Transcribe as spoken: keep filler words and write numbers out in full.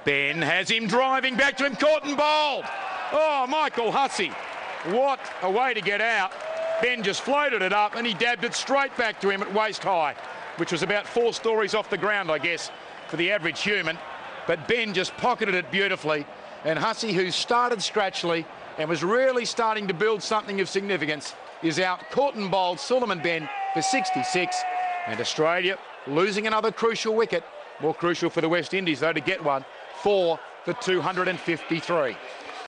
Ben has him driving back to him, caught and bowled. Oh, Michael Hussey, what a way to get out. Ben just floated it up and he dabbed it straight back to him at waist high, which was about four stories off the ground, I guess, for the average human. But Ben just pocketed it beautifully. And Hussey, who started scratchily and was really starting to build something of significance, is out, caught and bowled Suleiman Ben for sixty-six. And Australia losing another crucial wicket. More crucial for the West Indies, though, to get one. Four for two hundred fifty-three.